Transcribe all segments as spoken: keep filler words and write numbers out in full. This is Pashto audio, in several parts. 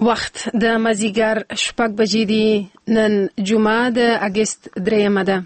وخت د مازیګر شپږ بجې دي. نن جمعه د اګست دریمه ده.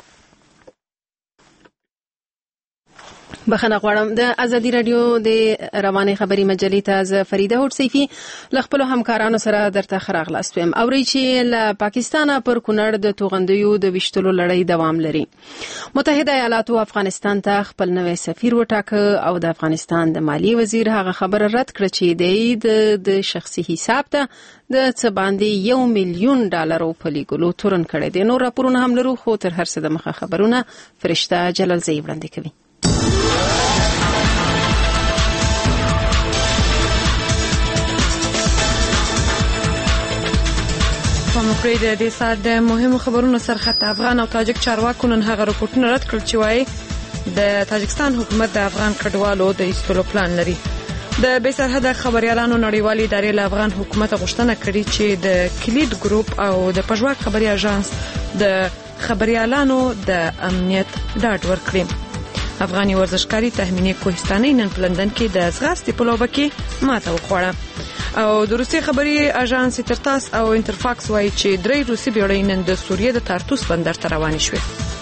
بخښنه غواړم. د ازادي رادیو د روانې خبري مجلې ته زه فریده هوډ سیفي له خپلو همکارانو سره درته ښه راغلاست ویم. اورئ چې له پاکستانه پر کونړ د توغندیو د ویشتلو لړۍ دوام لري. متحده ایالاتو افغانستان ته خپل نوی سفیر وټاکه او د افغانستان د مالی وزیر هغه خبره رد کړه چې د شخصي حساب ته د څه باندې یو میلیون ډالرو په لیږلو تورن کړی دی. نور راپورونه هم لرو، خو تر هر څه د مخه خبرونه فرشته جلالزی وړاندې کوي. مخکې د دې سات د مهمو خبرونو سرخط افغان او تاجک چارواکو نن هغه رپورټونه رد کړل چې وايي د تاجکستان حکومت د افغان کډوالو د ایستلو پلان لري. د بې سرحده خبريالانو نړیوالې ادارې له افغان حکومت غوښتنه کړې چې د کلید ګروپ او د پژواک خبري اژانس د خبريالانو د امنیت ډاډ ورکړي. افغاني ورزشکاري تهمینه کوهستاني نن په لندن کې د ځغاستې په لوبه کې ماته وخوړه. او د روسي خبري اژانس ترتاس او انټرفاکس وایي چې درې روسي بیړۍ نن د سوریې د تارتوس بندر ته روانې شوې.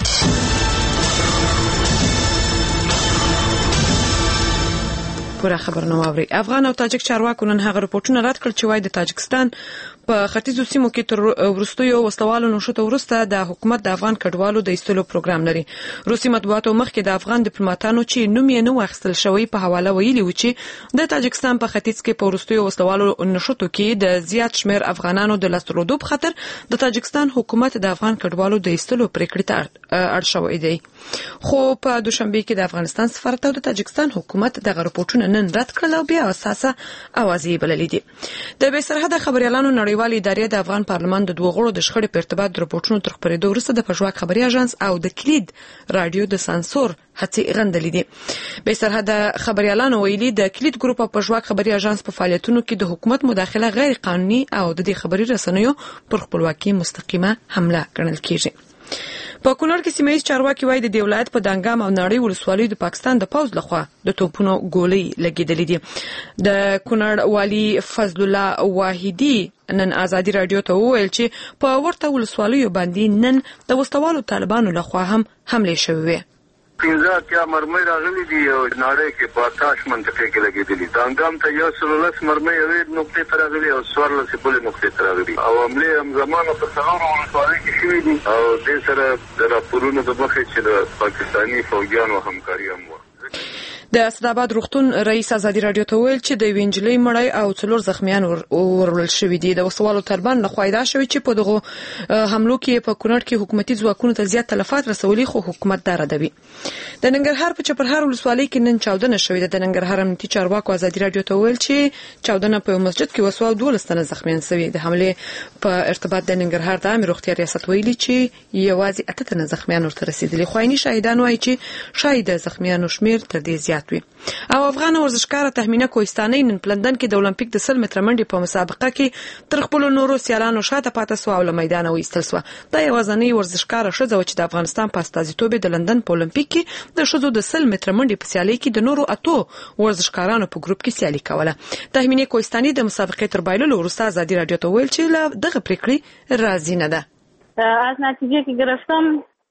پوره خبرونه واوري. افغان او تاجک چارواکو نن هغه رپورټونه رد کړل چې وایي د تاجکستان په ختیځو سیمو کې تر وروستیو وسلوالو نشوته ورسته د حکومت د افغان کډوالو د ایستلو پروګرام لري. روسي مطبوعاتو مخکې د افغان ډیپلوماټانو چې نوم یې نه واخیستل شوی په حواله ویلي و چې د تاجکستان په ختیځ کې په وروستیو وسلوالو نشوتو کې د زیات شمیر افغانانو د لاسرودو په خاطر د تاجکستان حکومت د افغان کډوالو د ایستلو پریکړې ته اړ شوی دی. خو په دوشنبه کې د افغانستان سفارت او د تاجکستان حکومت د رپورټونو نن رد کړل او بیا اساسه اوازې بللې دي. د بې سرحده خبريالانو نړیوالې ادارې د افغان پارلمان د دوه غړو د شخړې په ارتباط د رپورټونو تر خپرېدو وروسته د پژواک خبري اژانس او د کلید رادیو د سانسور هڅې غندلې دي. بې سرحده خبريالانو ویلي د کلید ګروپ او پژواک خبري اژانس په فعالیتونو کې د حکومت مداخله غیر قانوني او د دې خبري رسنیو پر خپلواکي مستقیمه حمله ګڼل کیږي. په کونړ کې سیمه‌ییز چارواکي وایي د دې ولایت په دانګام او ناړۍ ولسوالۍ د پاکستان د پوځ لخوا د توپونو ګولۍ لګېدلې دي. د کونړ والي فضل الله واحدي نن ازادي رادیو ته وویل چې په ورته ولسوالیو باندې نن د وسوالو طالبانو لخوا هم حمله شوې وي. پنځه کیا مرمۍ راغلي دي او ناړۍ کې په تاش منطقه کې لګېدلي. دانګام ته یو سل لس مرمۍ یوې نقطې ته راغلي او څوارلس بلې نقطې ته راغلي او حملې همزمانه په څلورو ولسوالیو کې شوې دي او دې سره د راپورونو د مخې چې د پاکستاني فوجیانو همکاري هم وه. د اسداباد روغتون رئیس ازادي رادیو ته ویل چې د وینجلې مړی او څلور زخمیان ورول شوې دي. د وسوالو طالبان لخوا ادعا شوې چې په دغه حملو کې په کونړ کې حکومتي ځواکونو ته زیات تلفات رسولي، خو حکومت دا ردوي. د ننګرهار په چپرهار ولسوالۍ کې نن چاودنه شوې ده. د ننګرهار امنیتي چارواکو ازادي رادیو ته ویل چې چاودنه په مسجد کې وسوه او دولس تنه زخمیان شوي. د حملې په ارتباط د ننګرهار د عامه روغتیا ریاست ویلي چې یوازې اته تنه زخمیان ورته رسیدلي، خو عیني شاهدان وایي چې شاید زخمیانو شمیر تر دې زیات وي. او افغان ورزشکار تهمینه کوهستاني نن په لندن کې د اولمپیک د سل متره منډې په مسابقه کې تر خپل نورو سیالانو شاته پاتې سو او له میدان وایستل سو. دا یو ځاني ورزشکار ښځه چې د افغانستان په استازیتوب د لندن په اولمپیک کې د ښځو د سل متره منډې په سیالۍ کې د نورو اتو ورزشکارانو په ګروپ کې سیالي کوله. تهمینه کوهستاني د مسابقې تر بایللو وروسته ازادي رادیو ته ویل چې دغه پریکړه راضي نه ده. از نتیجه که گرفتم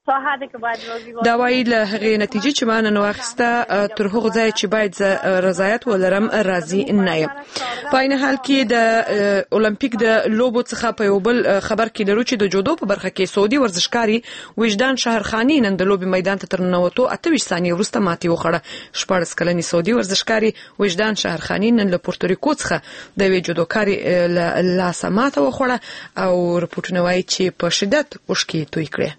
دا وایي له هغې نتیجې چې ما نن واخیسته تر هغه ځایه چې باید رضایت ولرم راضي نه یم. په عین حال کې د اولمپیک د لوبو څخه په یو بل خبر کې لرو چې د جودو په برخه کې سعودي ورزشکاري وجدان شهرخانی نن د لوبي میدان ته تر ننوتو اته ویشت ثانیې وروسته ماتې وخوړه. شپاړس کلنې سعودي ورزشکاري وجدان شهرخانی نن له پورتوریکو څخه د یوې جودوکاري له لاسه ماته وخوړه او رپورټونه وایي چې په شدت اوښکې توی کړې.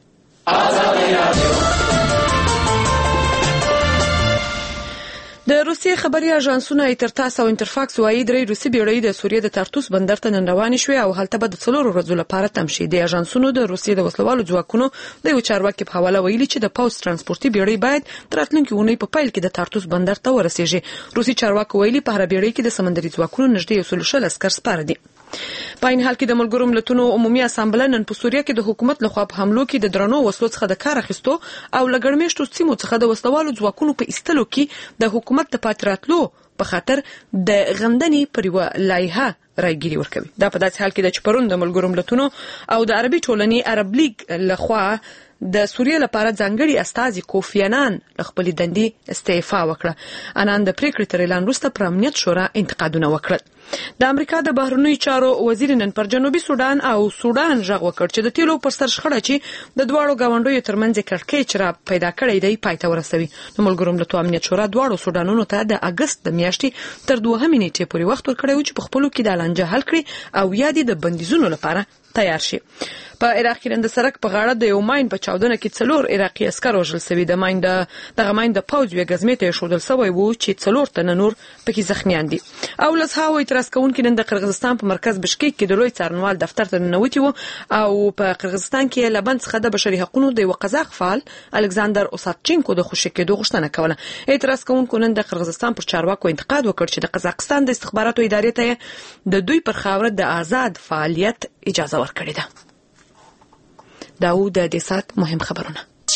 د روسي خبري اژانسونو ترتاس او انټرفاکس وایي درې روسي بیړۍ د سوریې د تارتوس بندر ته نن روانې شوې او هلته به د څلورو ورځو لپاره تم شي. د اژانسونو د روسي د وسلوالو ځواکونو د یو چارواکي په حواله ویلي چې د پوز ترانسپورتي بیړۍ باید تر راتلونکي اونۍ په پیل کې د تارتوس بندر ته ورسیږي. روسي چارواکي ویلي په هر بیړۍ کې د سمندري ځواکونو نږدې یو سل شل عسکر سپاره دي. په عین حال کې د ملګرو ملتونو عمومي اسامبله نن په سوریه کې د حکومت لخوا په حملو کې د درنو وسلو څخه د کار اخیستو او لګړمیشتو سیمو څخه د وسلوالو ځواکونو په ایستلو کې د حکومت د پاتراتلو په خاطر د غندنې پر یوه لایحه راګيري ورکوي. دا په داسې حال کې د چپرون د ملګرو ملتونو او د عربي ټولنې عرب لیگ لخوا د سوریه لپاره ځانګړي استازي کوفی انان خپل دندې استعفا وکړه. انان د پریکړې تر اعلان وروسته پر امنیت شورا انتقادونه وکړل. د امریکا د بهرنیو چارو وزیر نن پر جنوبي سودان او سودان ژغ وکړ چې د تیلو پر سر شخړه چې د دواړو غونډیو ترمنځ کړکېچ را پیدا کړی دی پای ته ورسوي. د ملګرو ملتونو امنیت شورا دواړو سودانونو ته د اگست د میاشتې تر دوهمې نیټې پورې وخت ورکړی و چې په خپلو کې د لانجه حل کړي او یا د بندیزونو لپاره تیار شي. په عراق کې د سرک په غاړه د یو ماین په چاودنه کې څلور عراقي عسكر وژل شوي. د ماین د دغه ماین د پوز یو غزمې ته شودل شوی وو چې څلور تنه نور پکې زخمیان دي. او لسهاو اعتراض کوونکي نن د قرغیزستان په مرکز بشکیک کې د لوی څارنوال دفتر ته ننوتي وو او په قرغیزستان کې لبنان څخه د بشري حقوقو د یو قزاق فعال الکساندر اوساتچینکو د خوشی کېدو غوښتنه کوله. اعتراض کوونکو نن د قرغیزستان پر چارواکو انتقاد وکړ چې د قزاقستان د استخباراتو ادارې ته د دوی پر خاوره د آزاد فعالیت اجازه ورکړې ده. داود د دسات مهم خبرونه.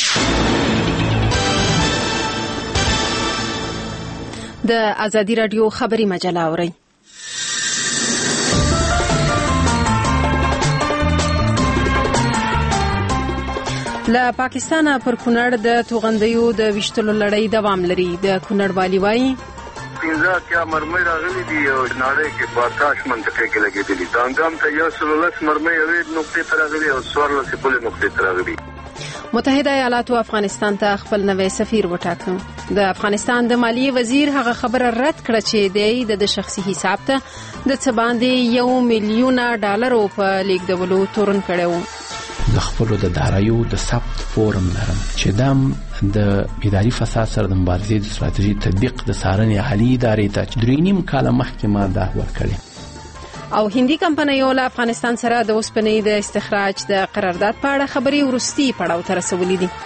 د ازادي رادیو خبري مجله اورئ. له پاکستانه پر کونړ د توغندیو د وشتلو لړۍ دوام لري. د کونړ والی وایي پنځه کیا مرمۍ راغلي دي او نړۍ کې بارکاش منطقه کې لګېدلي. د انګام ته یو سل لس مرمۍ یوې نقطې ته راغلي او څوارلس بلې نقطې ته راغلي. متحده ایالاتو افغانستان ته خپل نوی سفیر وټاکه. د افغانستان د مالیې وزیر هغه خبره رد کړه چې د شخصي حساب ته د څه باندې یو میلیون ډالر په لیږدولو تورن کړو. د خپلو د دارایو د ثبت فورم لرم چې دام د اداري فساد سره د مبارزې د ستراتیژي تطبیق د څارنې عالی ادارې ته درې نیم کاله مخکې ما دا ورکړی. او هندي کمپنیو له افغانستان سره د اوسپنې د استخراج د قرارداد په اړه خبري ورستي پړاو ته رسولې دي.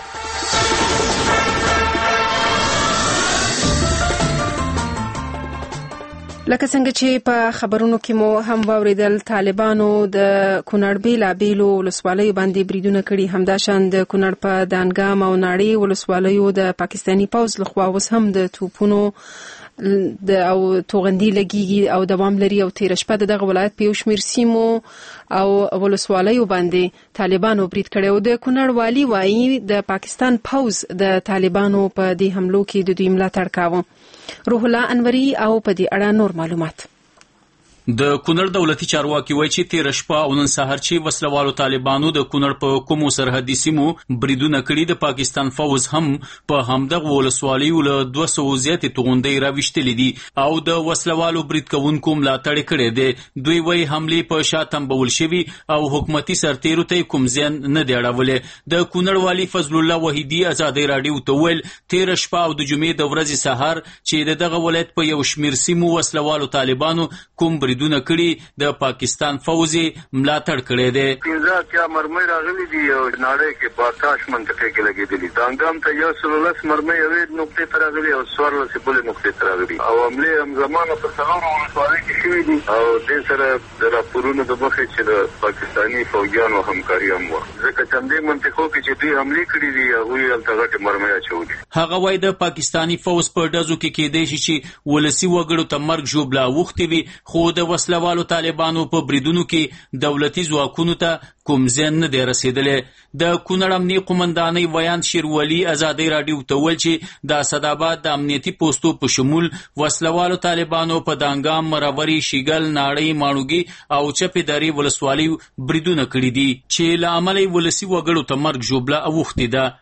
لکه څنګه چې په خبرونو کې مو هم واوریدل، طالبانو د کونړ بیلابیلو ولسوالیو باندې بریدونه کړي. همداشان د کونړ په دانګام او ناړۍ ولسوالیو د پاکستاني پوځ لخوا اوس هم د توپونو د او توغندي لګيږي او دوام لري. او تیر شپه دغه ولایت په یو شمېر سیمو او ولسوالیو باندې طالبانو برید کړي. او د کونړ والی وایي د پاکستان پوځ د طالبانو په دې حملو کې د دوی ملاتړ کاوه. روح الله انوري او په دې اړه نور معلومات. د کونړ دولتي چارواکي وایي چې تیر شپه او نن سهار چې وسلوالو طالبانو د کونړ په کومو سرحدي سیمو بریدونه کړي، د پاکستان فوز هم په همدغه ولسوالیو له دوه سوه زیاتې توغندۍ راویشتلې دي او د وسلوالو برید کوونکو ملاتړ کړی دی. دوی وایي حملې په شا تنبول شوي او حکومتي سرتیرو ته کوم زیان نه دی اړولی. د کونړ والي فضل الله وحیدي ازادي راډیو ته ویل تیر شپه او د جمعې د ورځې سهار چې د دغه ولایت په یو شمېر سیمو وسلوالو طالبانو کوم بریدونه کړي، د پاکستان فوز ملاتړ کړی دی. پنځه کیا مرمۍ راغلي دي او نړۍ کې بارکاش منطقه کې لګېدلي. د انګام ته یو سل لس مرمۍ یوې نقطې ته راغلي او څوارلس بلې نقطې ته راغلي. او حملې همزمانه په څلورو ولسوالیو کې شوي دي او دې سره د راپورونو د مخې چې د پاکستاني فوجیانو همکاري هم وه، ځکه چې همدې منطقو کې چې دوی حملې کړي دي هغوی هلته غټې مرمۍ اچولي. هغه وایي د پاکستاني فوز په ډزو کې کېدای شي چې ولسي وګړو ته مرګ ژوبله اوښتې وي، خو د وسلوالو طالبانو په بریدونو کې دولتي ځواکونو ته کوم زیان نه دی رسیدلی. د کونړ امنیې قومندانۍ ویان شیروالي ازادي راډیو ته ویل چې د اسداباد د امنیتي پوستو په شمول وسلوالو طالبانو په دانګام، مروري، شیګل، ناړۍ، ماڼوګي او چپې درې ولسوالیو بریدونه کړي دي چې له امله یې ولسي وګړو ته مرګ ژوبله اوښتې ده.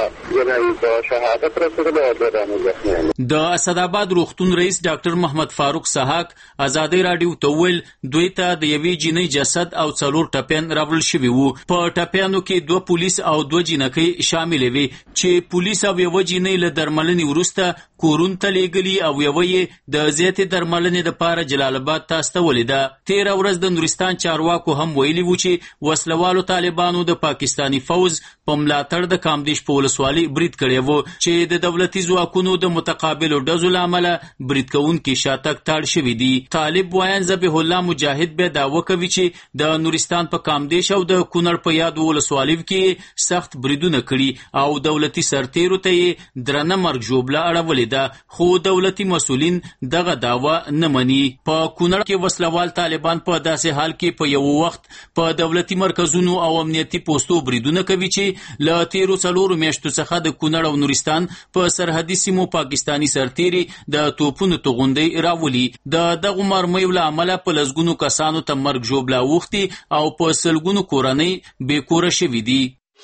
د اسداباد روغتون رئیس ډاکټر محمد فاروق سحاق ازادي راډیو ته ویل دوی ته د یوې جینۍ جسد او څلور ټپیان راوړل شوي وو. په ټپیانو کې دوه پولیس او دوه جینکۍ شاملې وي چې پولیس او یوه جینۍ له درملنې وروسته کورون ته لیږلي او یوه یې د زیاتې درملنې دپاره جلال آباد ته استولې ده. تېره ورځ د نورستان چارواکو هم ویلي وو چې وسلوالو طالبانو د پاکستاني فوز په ملاتړ د کامدیش په ولسوالۍ برید کړی وو چې د دولتي ځواکونو د متقابلو ډزو له امله برید کوونکي شاتګ تاړ شوي دي. طالب وایان ذبیح الله مجاهد بیا دعوه کوي چې د نورستان په کامدیش او د کونړ په یادو ولسوالیو کې سخت بریدونه کړي او دولتي سرتیرو ته یې درنه مرګ ژوبله اړولې شوې ده، خو دولتي مسؤلین دغه دعوه نه مني. په کونړ کې وسلوال طالبان په داسې حال کې په یو وخت په دولتي مرکزونو او امنیتي پوستو بریدونه کوي چې له تیرو څلورو میاشتو څخه د کونړ او نورستان په سرحدي سیمو پاکستاني سرتیري د توپونو توغندۍ راولي. د دغو مرمیو له امله په لسګونو کسانو ته مرګ ژوبله اوښتي او په سلګونو کورنۍ بې کوره شوي دي.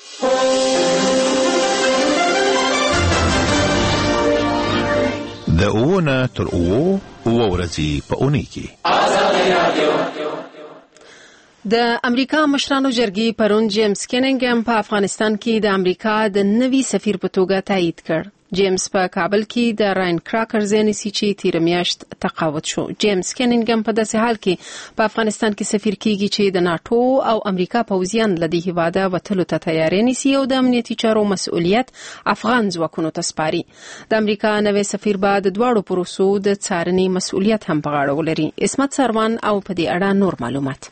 د اوونه تر اوو اوه ورځې په اونۍ کې د امریکا مشرانو جرګې پرون جیمز کینینګهم په افغانستان کې د امریکا د نوي سفیر په توګه تایید کړ. جیمز په کابل کې د راین کراکر ځای نیسي چې تیر میاشت تقاعد شو. جیمز کینینګهم په داسې حال کې په افغانستان کې سفیر کیږي چې د ناتو او امریکا پوځیان له دې هیواده وتلو ته تیاری نیسي او د امنیتي چارو مسؤلیت افغان ځواکونو ته سپاري. د امریکا نوی سفیر به د دواړو پروسو د څارنې مسؤلیت هم په غاړه ولري. اسمت سروان او په دې اړه نور معلومات.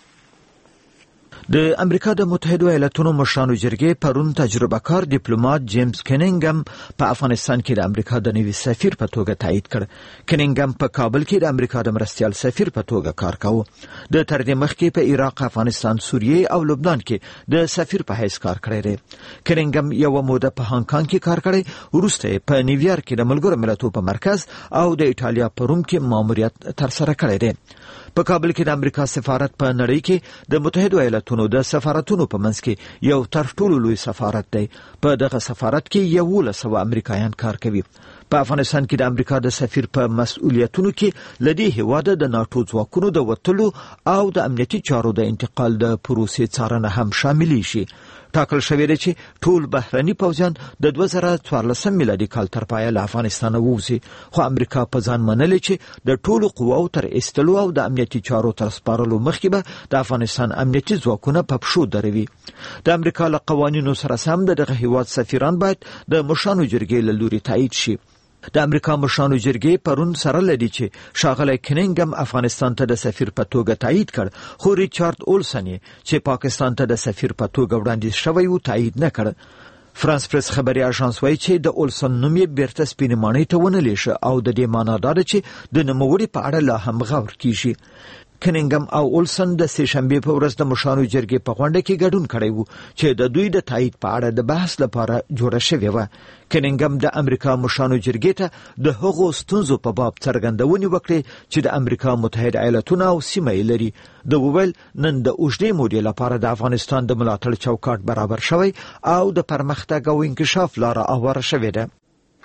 د امریکا د متحده ایالاتونو مشرانو جرګې پرون تجربه کار ډیپلوماټ جیمز کینینګهم په افغانستان کې د امریکا د نوي سفیر په توګه تایید کړ. کینینګهم په کابل کې د امریکا د مرستیال سفیر په توګه کار کاوه. د تر دې مخکې په عراق، افغانستان، سوریه او لبنان کې د سفیر په حیث کار کړی دی. کینینګهم یو موده په هانګ کانګ کې کار کړی، وروسته په نیویارک کې د ملګرو ملتونو په مرکز او د ایټالیا په روم کې ماموریت ترسره کړی دی. په کابل کې د امریکا سفارت په نړۍ کې د متحده ایالاتونو د سفارتونو په منځ کې یو تر ټولو لوی سفارت دی. په دغه سفارت کې یوولس سوه امریکایان کار کوي. په افغانستان کې د امریکا د سفیر په مسؤلیتونو کې لدی هواده د ناتو ځواکونو د وتلو او د امنیتي چارو د انتقال د پروسې څارنه هم شامل شي. ټاکل شوی دی چې ټول بهرني پوځیان د دوه زره څوارلسم میلادي کال تر پایه له افغانستان ووځي، خو امریکا په ځان منلې چې د ټولو قواو تر ایستلو او د امنیتي چارو تر سپارلو مخکې به د افغانستان امنیتي ځواکونه په پښو دروي. د امریکا له قوانینو سره سم دغه هیواد سفیران باید د مشرانو جرګې له لوري تایید شي. د امریکا مشرانو جرګې پرون سره لدی چې ښاغلی کینینګهم افغانستان ته د سفیر په توګه تایید کړ، خو ریچارډ اولسن چې پاکستان ته د سفیر په توګه وړاندیز شوی و تایید نه کړ. فرانس پریس خبري اژانس وایي چې د اولسن نوم یې بیرته سپینې ماڼۍ ته ونه لیږه او د دې معنا دا ده چې د نوموړي په اړه لا هم غور کیږي. کینینګهم او اولسن د سه شنبې په ورځ د مشرانو جرګې په غونډه کې ګډون کړی وو چې د دوی د تایید په اړه د بحث لپاره جوړه شوې وه. کینینګهم د امریکا مشرانو جرګې ته د هغو ستونزو په باب څرګندونې وکړې چې د امریکا متحده ایالاتونه او سیمه یې لري. د وویل نن د اوږدې مودې لپاره د افغانستان د ملاتړ چوکاټ برابر شوی او د پرمختګ او انکشاف لاره هواره شوې ده.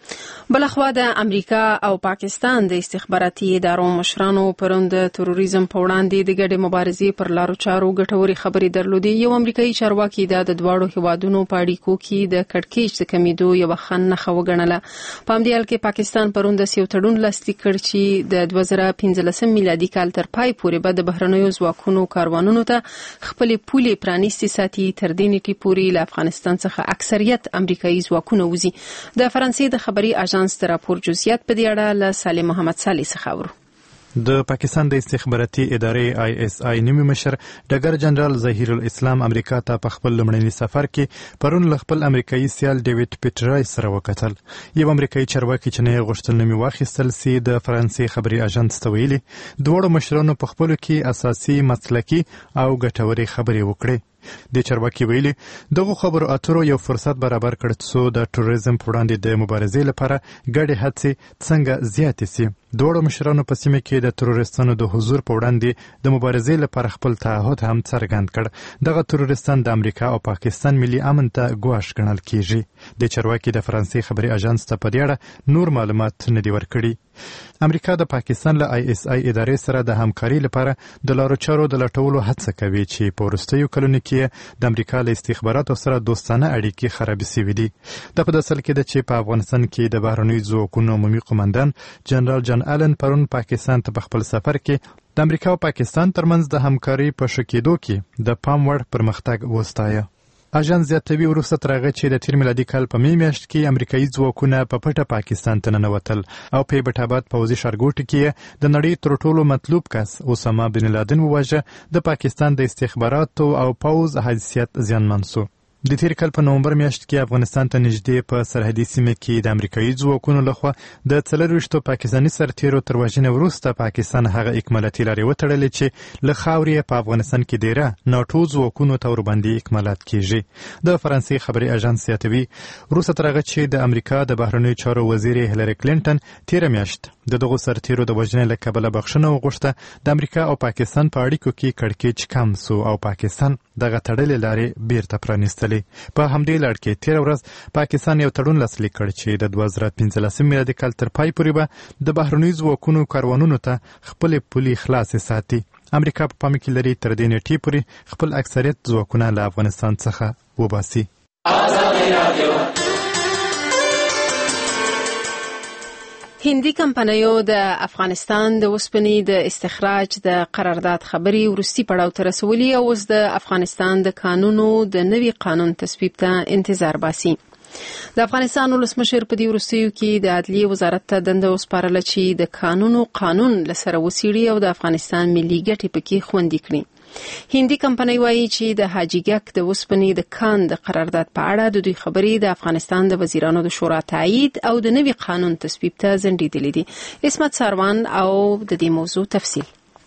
بلخوا د امریکا او پاکستان د استخباراتي ادارو مشرانو پرون د تروریزم په وړاندې د ګډې مبارزې پر لارو چارو ګټورې خبرې درلودې. یو امریکایي چارواکي دا د دواړو هیوادونو په اړیکو کې د کړکېچ د کمیدو یو ښه نښه وګڼله. په همدې حال کې پاکستان پرون د یو تړون لاسلیک کړ چې د دوه زره پنځلسم میلادي کال تر پای پورې به د بهرنیو ځواکونو کاروانونو ته خپلې پولې پرانیستې ساتي. تر دې نیټې پورې له افغانستان څخه اکثریت امریکایي ځواکونه وځي. د فرانسې د خبري اژانس د راپور جزئیات په دې اړه له سالم محمد صالح څخه اورو. د پاکستان د استخباراتي ادارې آی اس آی نیمه مشر ډګر جنرال ظهیر الاسلام امریکا ته په خپل لومړني سفر کې پرون له خپل امریکایي سیال ډیوډ پیټرای سره وکتل. یو امریکایي چارواکي چې نه غوښتل نومي واخیستل سي د فرانسې خبري اژانس ته ویلي دوړو مشرانو په خپل کې اساسي مسلکي او ګټوري خبري وکړي. د چارواکي ویلي دغه خبرو اترو یو فرصت برابر کړ څو د ټوریزم په وړاندې د مبارزې لپاره ګډې هڅې څنګه زیاتې سي. دوړو مشرانو په سیمه کې د تروریستانو د حضور په وړاندې د مبارزې لپاره خپل تعهد هم څرګند کړ. دغه تروریستان د امریکا او پاکستان ملي امن ته ګواښ ګڼل کیږي. د چارواکي د فرانسې خبري اژانس ته په دې اړه نور معلومات نه دي ورکړي. امریکا د پاکستان له آی اس آی ادارې سره د همکاري لپاره د لارو چارو د لټولو هڅه کوي چې په وروستیو کلونو کې د امریکا له استخباراتو سره دوستانه اړیکې خرابې شوې دي. د په داسل کې د چې په افغانستان کې د بهرنیو ځواکونو عمومي قومندان جنرال جان آلن پرون پاکستان ته په خپل سفر کې د امریکا او پاکستان ترمنځ د همکاري په ښه کېدو کې د پام وړ پرمختګ وستایه. اژانس زیاتوي وروسته تر هغه چې د تیر میلادي کال په می میاشت کې امریکایي ځواکونه په پټه پاکستان ته ننوتل او په ایبټ پوځي ښارګوټي کې د نړۍ تر ټولو مطلوب کس اسامه بن لادن وواژه. د پاکستان د استخباراتو او پوځ حیثیت زیانمن شو. د تیر کال په نومبر میاشت کې افغانستان ته نږدې په سرحدي سیمه کې د امریکایي ځواکونو لخوا د څلرویشتو پاکستاني سرتیرو تر وژنې وروسته پاکستان هغه اکمالاتي لارې وتړلې چې له خاورې په افغانستان کې ډیره ناټو ځواکونو ته ورباندې اکمالات کیږي. د فرانسې خبري اژانس زیاتوي وروسته تر هغه چې د امریکا د بهرنیو چارو وزیر هیلری کلینټن تیره میاشت د دغو سرتیرو د وژنې له کبله بخښنه وغوښته، د امریکا او پاکستان په اړیکو کې کړکېچ کم سو او پاکستان دغه تړلې لارې بیرته پرانیستلې. په همدې لړ کې تیره ورځ پاکستان یو تړون لاسلیک کړ چې د دوه زره پنځلسم میلادي کال تر پای پورې به د بهرنیو ځواکونو کاروانونو ته خپلې پولې خلاصې ساتي. امریکا په پام کې لري تر دې نیټې پورې خپل اکثریت ځواکونه له افغانستان څخه وباسي. هندي کمپنیو د افغانستان د اوسپنې د استخراج د قرارداد خبري ورستي پړاو ته رسولي او اوس د افغانستان د قانونو د نوي قانون تصویب ته انتظار باسي. د افغانستان ولسمشر په دې وروستیو کې د عدلیې وزارت ته دنده وسپارله چې د قانونو قانون لسره وسیړي او د افغانستان ملي ګټې پکې خوندي کړي. هندي کمپنۍ وایي چې د حاجي ګک د اوسپنې د کان د قرارداد په اړه د دوی خبرې د افغانستان د وزیرانو د شورا تایید او د نوي قانون تصویب ته ځنډېدلې دي. اسمت ساروان او د دې موضوع تفصیل.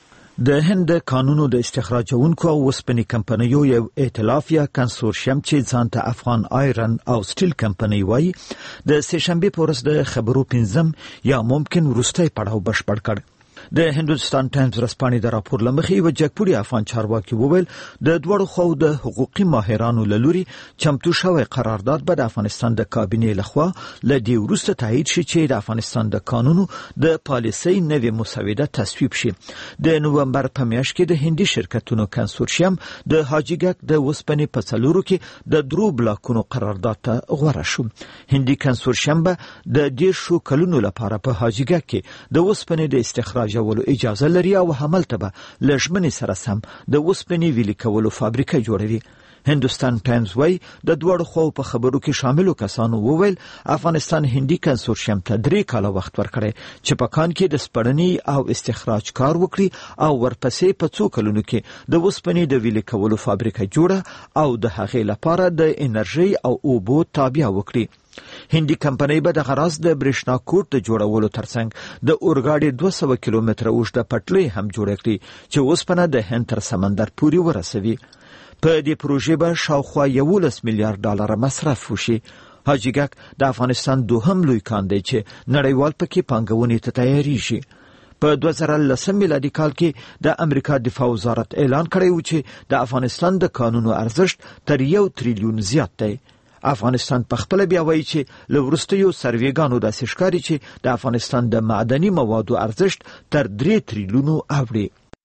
د هند قانونو د استخراجونکو او اوسپنې کمپنیو یو ائتلاف یا کنسورشیم چې ځان ته افغان آیرن او سټیل کمپنۍ وایي د سه شنبه په ورځ د خبرو پنځم یا ممکن وروستی پړاو بشپړ کړ. د هندوستان ټایمز ورځپاڼې د راپور لمخې یو جګپوړي افغان چارواکي وویل د دوړو خو د حقوقي ماهرانو لوري چمتو شوی قرارداد به د افغانستان د کابینې لخوا لدی وروسته تایید شي چې د افغانستان د قانونو د پالیسۍ نوې مسوده تصویب شي. د نومبر په میاشت کې د هندي شرکتونو کنسورشیم د حاجي ګک د اوسپنې په څلورو کې د درو بلاکونو قرارداد ته غوړه شو. هندي کنسورشیم به د دیرشو کلونو لپاره په حاجي ګک کې د اوسپنې د استخراج ولو اجازه لري او هملته به لژمنې سره سم د اوسپنې ویلي کولو فابریکه جوړوي. هندوستان ټایمز وایي د دوړو خو په خبرو کې شاملو کسانو وویل افغانستان هندي کنسورشیم ته درې کاله وخت ورکړي چې په کان کې د سپړنې او استخراج کار وکړي او ورپسې په څو کلونو کې د اوسپنې د ویلي کولو فابریکه جوړه او د هغې لپاره د انرژي او اوبو تابع وکړي. هندي کمپنۍ به د غراز د برېښنا کوټ د جوړولو ترڅنګ د اورګاډي دوه سوه کیلومتره اوږده پټلۍ هم جوړه کړي چې اوسپنه د هند تر سمندر پورې ورسوي. په دې پروژې به شاوخوا یولس میلیارډ ډالر مصرف وشي. حاجي ګک د افغانستان دوهم لوی کان دی چې نړیوال پکې پانګونې ته تیاریږي. په دوه زره لسم میلادي کال کې د امریکا دفاع وزارت اعلان کړی و چې د افغانستان د قانونو ارزښت تر یو تریلیون زیات دی. افغانستان په خپل بیا وایي چې له وروستیو سروېګانو داسې ښکاري چې د افغانستان د معدني موادو ارزښت تر درې تریلیونو اوړي.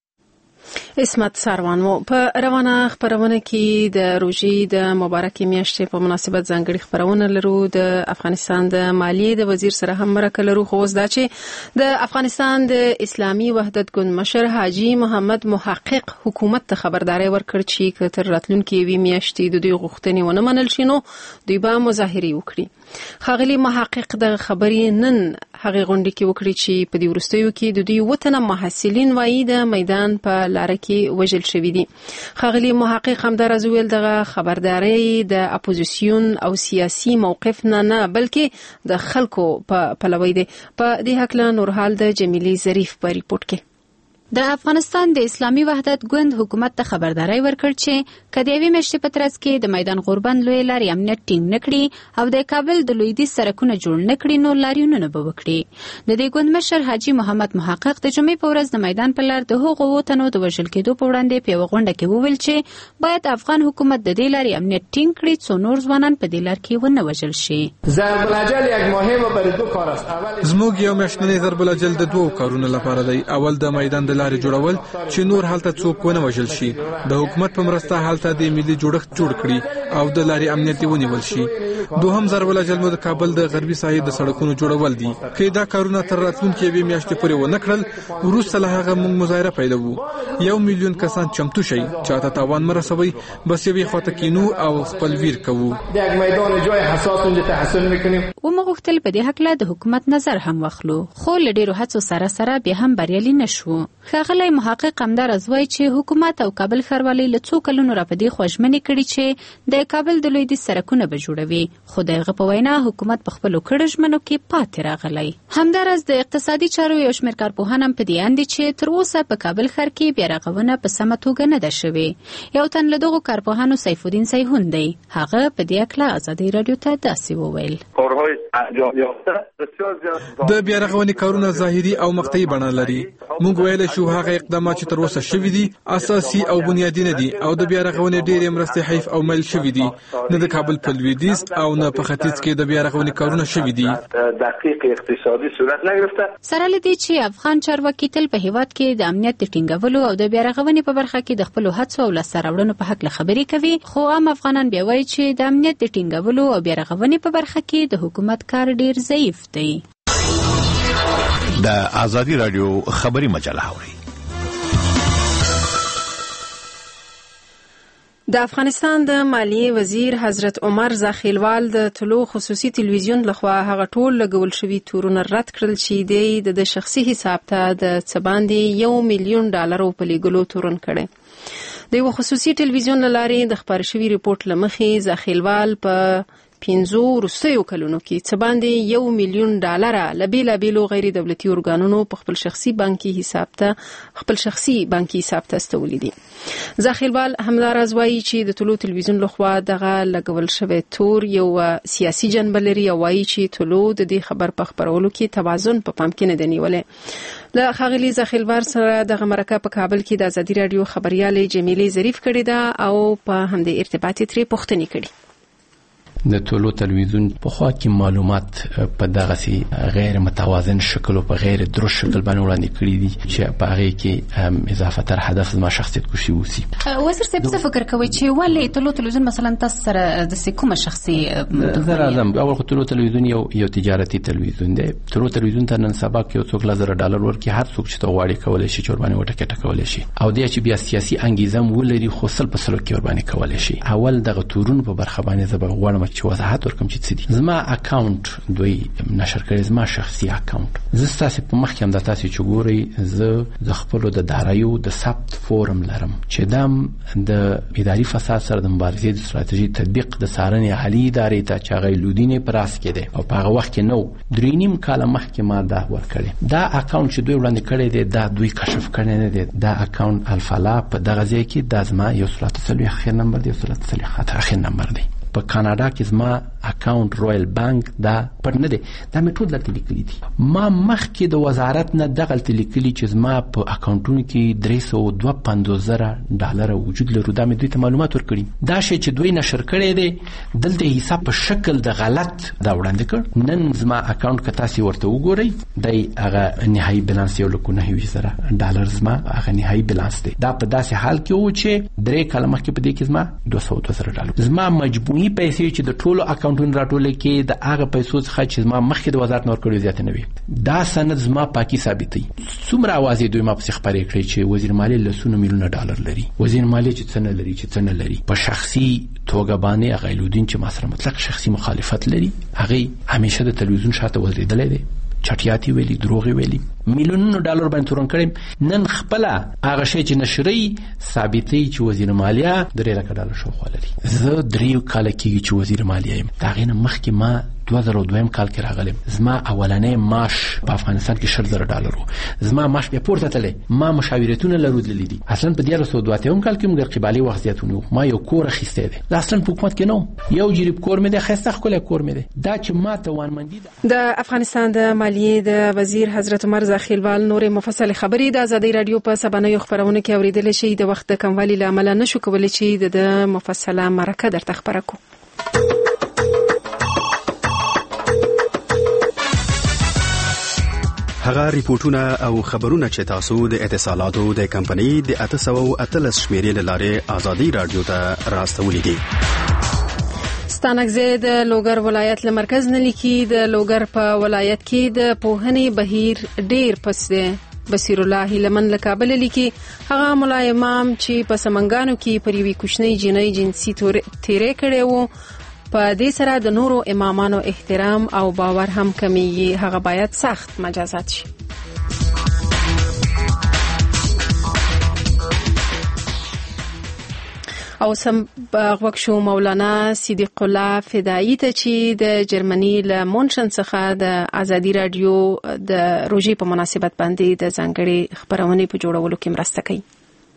اسمت ساروان مو په روانه خبرونه کې د روژې د مبارکې میاشتې په مناسبت ځانګړي خبرونه لرو. د افغانستان د مالیې د وزیر سره هم مرکه لرو، خو اوس دا چې د افغانستان د اسلامي وحدت ګوند مشر حاجي محمد محقق حکومت ته خبرداري ورکړ چې که تر راتلونکي یوې میاشتې د دوی غوښتنې ونه منل شي نو دوی به مظاهرې وکړي. ښاغلي محقق د خبرې نن هغه غونډه کې وکړي چې په دې وروستیو کې د دوی وطن محصلین وایي د میدان په لار کې وژل شوي دي. ښاغلي محقق همداراز ویل دغه خبرداري د اپوزیسیون او سیاسي موقف نه نه بلکې د خلکو په پلوي دي. په دې هکله نورحال د جمیلي ظریف په ریپورت کې د افغانستان د اسلامي وحدت ګوند حکومت ته خبرداري ورکړ چې کله یوې میاشتې په ترڅ کې د میدان غوربند لوی لارې امنیت ټینګ نکړي او د کابل د لویدیځ سړکونه جوړ نکړي نو لاریونونه به وکړي. د دې ګوند مشر حاجي محمد محقق د جمعې په ورځ د میدان په لار د هغو وطنو د وژل کېدو په وړاندې په یوه غونډه کې وویل چې باید افغان حکومت د دې لارې امنیت ټینګ کړي څو نور ځوانان په دې لار کې ونه وژل شي. ضرب الاجل یک مهم بر دو کار است. زموږ یو میاشتنی ضرب الاجل د دوه کارونو لپاره دی. اول د میدان د لارې جوړول چې نور حالت څوک ونه وژل شي، د حکومت په مرسته حالت د ملي جوړښت جوړ کړي او د لارې امنیت ونیول شي. دوهم ضرب الاجل مو د کابل د غربي ساحې د سړکونو جوړول دي. که دا کارونه تر راتلونکي یوې میاشتې پورې ونه کړل وروسته له هغه موږ مظاهره پیلوو. یو میلیون کسان چمتو شي چاته تاوان مرسوي بس یوې خواته کینو او خپل ویر کوو. د یک میدان جای حساس اونجا تحصیل میکنیم. و موږ غوښتل په دې هکله د حکومت نظر هم واخلو خو له ډیرو هڅو سره سره بیا هم بریالي نشو. ښاغلی محقق همداراز وایي چې حکومت او کابل ښاروالۍ له څو کلونو راپدې خوږمنې کړي چې د د کابل د لویدیځ سرکونه به جوړوي، خو د هغه په وینا حکومت په خپلو کړو ژمنو کې پاتې راغلی. همداراز د اقتصادي چارو یو شمېر کارپوهان هم په دې اند دي چې تر اوسه په کابل ښار کې بیا رغونه په سمه توګه نه ده شوې. یو تن له دغو کارپوهانو سیف الدین سیهون دی. هغه په دې اړه ازادي راډیو ته داسې وویل: د بیا رغونې کارونه ظاهري او مقطعي بڼه لري. موږ ویلی شو هغه اقدامات چې تر اوسه شوي دي اساسي او بنیادي نه دي او د بیا رغونې ډېرې مرستې حیف او میل شوي دي. نه د کابل په لویدیځ او نه په ختیځ کې د بیا رغونې کارونه شوي دي. دقیق اقتصادي صورت نگرفته. سره له دې چې افغان چارواکي تل په هیواد کې د امنیت د ټینګولو او د بیا رغونې په برخه کې د خپلو هڅو او لاسته راوړنو په هکله خبرې کوي، خو عام افغانان بیا وایي چې د امنیت د ټینګولو او بیا رغونې په برخه کې د حکومت کار ډیر ضعیف دی. د ازادي راډیو خبري مجله اوري. د افغانستان د مالیې وزیر حضرت عمر زاخیلوال د طلوع خصوصي تلویزیون لخوا هغه ټول لګول شوي تورونه رد کړل چې د شخصي حساب ته د څه باندې یو میلیون ډالرو په لیږلو تورن کړي. د یو خصوصي تلویزیون له لارې د خپاره شوي ریپورت له مخې زاخیلوال په پنځو وروستیو کلونو کې څه باندې یو میلیون ډالره له بېلابېلو غیر دولتي ارګانونو په خپل شخصي بانکي حساب ته خپل شخصي بانکي حساب ته استولي دي. زاخیلوال همداراز وایي چې د طلوع تلویزیون لخوا دغه لګول شوی تور یو سیاسي جنبه لري او وایي چې طلوع د دې خبر په خپرولو کې توازن په پام کې نه دی نیولی. له ښاغلي زاخیلوال سره دغه مرکه په کابل کې د ازادي راډیو خبريالې جمیلې ظریف کړې ده او په همدې ارتباط یې ترې پوښتنې کړي. د طلوع تلویزیون په خوا کې معلومات په دغه سي غیر متوازن شکل او په غیر درست شکل باندې وړاندې کړي دي چې په هغه کې اضافه تر هدف ما شخصیت کوشي وسی. وزیر صاحب څه فکر کوي چې ولې طلوع تلویزیون مثلا تاسو سره د کومه شخصي زه راځم اول خو طلوع تلویزیون یو یو تجارتي تلویزیون دی. طلوع تلویزیون ته نن سبا کې یو څوک لزر ډالر ورکړي هر څوک چې ته غواړي کولای شي چې ور باندې وټکټ کولای شي او د چې بیا سیاسي انګیزه ولري خو سل په سلو کې ور باندې کولای شي. اول دغه تورون په برخه باندې زه غواړم چې وضاحت ورکړم چې څه دي. زما اکاونټ دوی نشر کړی زما شخصي اکاونټ. زه تاسو په مخ کې هم د تاسو چې ګوري زه د خپل د دارایو د ثبت فورم لرم چې دام د اداري فساد سره د مبارزې د ستراتیژي تطبیق د سارنې عالی ادارې ته چې غي لودینې پراس کې ده او په هغه وخت کې نو درې نیم کال مخکې ما دا ورکړی. دا اکاونټ چې دوی وړاندې کړی دی دا دوی کشف کړی نه دی. دا اکاونټ الفلا په دغه ځای کې د زما یو صورت سلوي اخر نمبر دی صورت سلوي خاطر اخر نمبر دی. په کاناډا کې زما اکاونټ رویل بانک دا پر نه دی. دا مې ټول درته لیکلي دي. ما مخکې د وزارت نه دغه لیکلي چې زما په اکاونټونو کې درې سوه دوه پنځوس زره ډالر وجود لري. دا مې دوی ته معلومات ورکړي. دا شی چې دوی نشر کړی دی دلته حساب په شکل د غلط دا وړاندې کړ. نن زما اکاونټ که تاسو ورته وګورئ دی هغه نهایي بالانس یو لکه نهه زره ډالر زما هغه نهایي بالانس دی. دا په داسې حال کې و چې درې کاله مخکې په دې کې زما دوه سوه دوه زره ډالر زما مجموعي پیسې چې د ټولو اکاونټونو راټول کې د هغه پیسو څخه چې ما مخکې د وزارت نور کړو زیات نه وي. دا سند زما پاکي ثابتوي. څومره اوازې دوی ما په خبرې کړې چې وزیر مالیه لسونه میلیونه ډالر لري. وزیر مالیه چې څنګه لري چې څنګه لري په شخصي توګه باندې هغه لودین چې ما سره مطلق شخصي مخالفت لري هغه همیشه د تلویزیون شاته ولریدلې دي. چټیاتی ویلي دروغ ویلي میلیونونو ډالر باندې تورن کړم. نن خپل هغه شی چې نشري ثابتي چې وزیر مالیه درې لک ډالر شو خولري. زه درې کال کې چې وزیر مالیه یم دا غینه مخکې ما دوه زره دوه کال کې راغلم. زما اولنې معاش په افغانستان کې شل زره ډالر وو. زما معاش بیا پورته تللی. ما مشاورتونه لرودلې دي. اصلا په دیارلس سوه دوه اتیا کال کې موږ قبالي وخت زیاتونه ما یو کور اخیسته دي. اصلا په حکومت کې نو یو جریب کور مې ده خسته خپل کور مې ده. دا چې ما ته وانمندي ده. د افغانستان د مالیې د وزیر حضرت عمر زاخیلوال نور مفصل خبري د ازادي رادیو په سبانه خبرونه کې اوریدل شي. د وخت د کموالي لامل نشو کولای چې د مفصله مرکه درته خبره کو. هغه ریپورتونه او خبرونه چې تاسو د اتصالاتو د کمپنۍ د اته سوه اتلس شمیرې لاره ازادي رادیو ته راستولې دي. ستانکزه د لوګر ولایت له مرکز نه لیکي د لوګر په ولایت کې د پوهنې بهیر ډیر پس دی. بصیر الله لمن له کابل لیکي هغه مولا امام چې په سمنګانو کې پر یوې کوچنۍ جنۍ جنسي تیرې کړې وو په دې سره د نورو امامانو احترام او باور هم کمیږي. هغه باید سخت مجازات شي. او سم غوښ شو مولانا صدیق الله فدایی ته چې د جرمني له مونشن څخه د ازادي رادیو د روزي په مناسبت باندې د ځانګړي خبرونه په جوړولو کې مرسته کوي.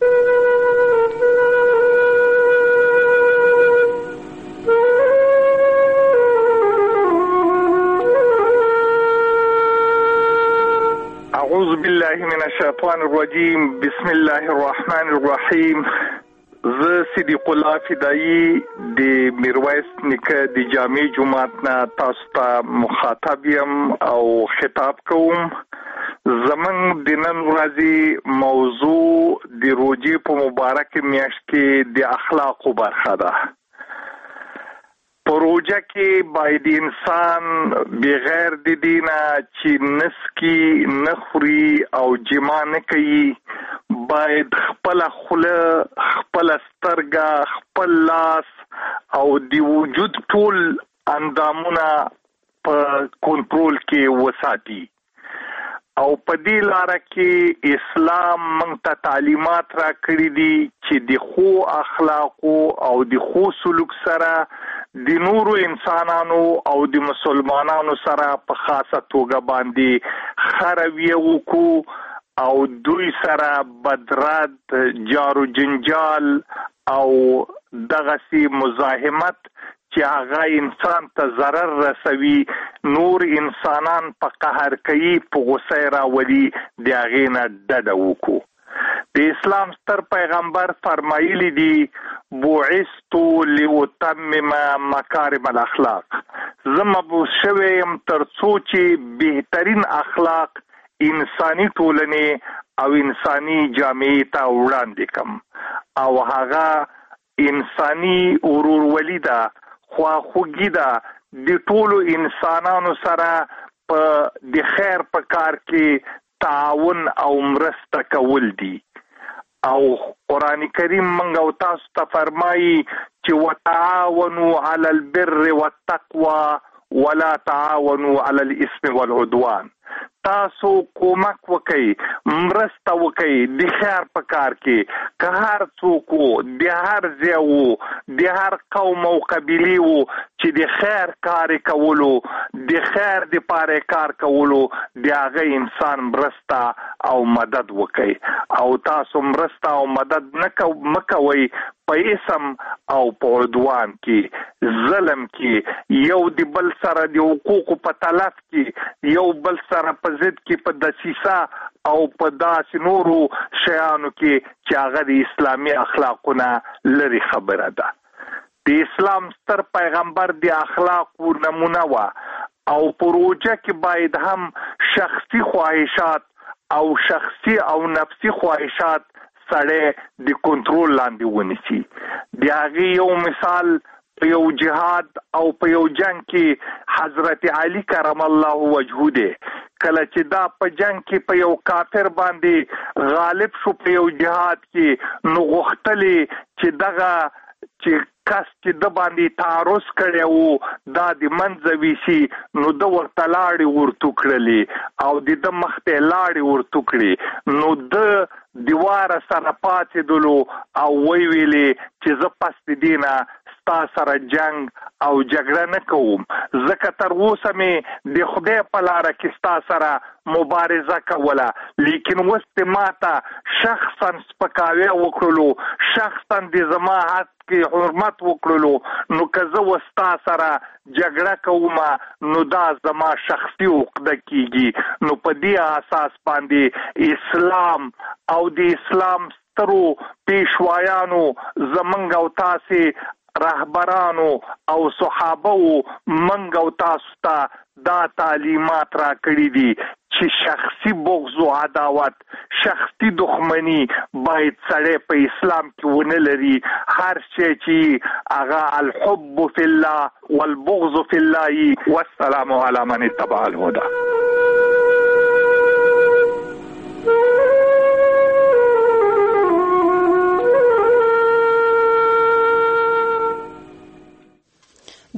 أعوذ بالله من الشيطان الرجيم بسم الله الرحمن الرحيم. زه صدیق الله فدایی د میرویس نیکه د جامع جماعت نه تاسو ته مخاطب یم او خطاب کوم. زمونږ د نن ورځې موضوع د روزي په مبارک میاشت کې د اخلاقو برخه ده. پروژه کې باید انسان بغیر د دینه چې نسکی نخوري او جما نه کوي، باید خپل خوله، خپل سترګه، خپل لاس او د وجود ټول اندامونه په کنټرول کې وساتي. او په دې لاره کې اسلام موږ ته تعلیمات را کړی دي چې د خو اخلاقو او د خو سلوک سره د نورو انسانانو او د مسلمانانو سره په خاصه توګه باندې خرویه وکړو او دوی سره بدرد، جارو جنجال او دغسی مزاحمت چې هغه انسان ته ضرر رسوي، نور انسانان په قهر کوي، په غصه راولي، د هغې نه ډډه وکړو. د اسلام ستر پیغمبر فرمایلی دي بعثتو لأتمم مکارم الاخلاق، زه مبعوث شوی یم تر څو چې بهترین اخلاق انساني ټولنې او انساني جامعې ته وړاندې کم، او هغه انساني ورورولي ده، خواخوږي ده، د ټولو انسانانو سره په د خیر په کار کې تعاون او مرسته کول دي. او قرآن کریم منګ او تاسو ته فرمایي چې وتعاونوا علی البر والتقوى ولا تعاونوا علی الاثم والعدوان. تاسو کومک وکئ، مرسته وکئ د خیر په کار کې، که هر څوک وو، د هر ځای وو، د هر قوم او قبیلې وو چې د خیر کار کولو، د خیر د پاره کار کولو، د هغه انسان مرسته او مدد وکئ. او تاسو مرسته او مدد نه مکوئ په اسم او په عدوان کې، ظلم کې، یو د بل سره د حقوقو په تلف کې، یو بل سره په ضد کې په دسیسه او په داسې نورو شیانو کې چې هغه د اسلامي اخلاقونه لري خبره ده. د اسلام ستر پیغمبر د اخلاقو نمونه وه، او پروژه کې باید هم شخصي خواهشات او شخصي او نفسي خواهشات سړی د کنټرول لاندې ونیسي. د هغې یو مثال په یو جهاد او په یو جنگ کې حضرت علی کرم الله وجهه دی. کله چې دا په جنگ کې په یو کافر باندې غالب شو په یو جهاد کې، نو غوښتلې چې دغه چې کس چې د باندې تعرض کړی وو دا د منځه ویسي، نو د ورته لاړې ورتو کړلې او د د مخ ته لاړې ورتو کړې، نو د دیواره سره پاتېدلو او وی ویلې چې زه پس د دې نه ستا سره جنگ او جګړه نه کوم، ځکه تر اوسه مې د خدای په لاره کې ستا سره مبارزه کوله، لیکن اوس دې ماته شخصا سپکاوی وکړلو، شخصا د زما حق کې حرمت وکړلو، نو که زه وستا سره جګړه کوم نو دا زما شخصي عقده کیږي. نو په دې اساس باندې اسلام او د اسلام سترو پیشوایانو زمونږ او تاسې رهبرانو او صحابه منګ او تاسو ته دا تعلیمات را کړی دي چې شخصي بغض او عداوت، شخصي دښمنی باید سړی په اسلام کې ونه لري. هر شی چې هغه الحب فی الله والبغض فی الله والسلام علی من اتبع الهدى.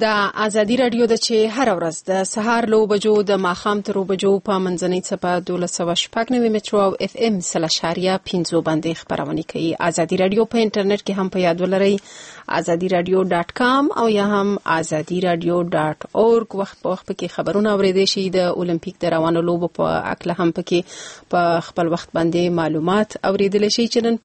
د ازادي رادیو د چې هر ورځ د سهار لو بجو د ماخام تر بجو په منځنۍ څپه دولس سوه شپږ نوي مترو او اف ام سلاشاریا پنځو باندې خبرونه کوي. ازادي رادیو په انټرنیټ کې هم په یاد ولرئ ازادي رادیو ډاټ کام او یا هم ازادي رادیو ډاټ اورګ. وخت په وخت کې خبرونه اوریدئ شي د اولمپیک د روانو لوبو په اړه هم پکې په خپل وخت باندې معلومات اوریدل شي چې نن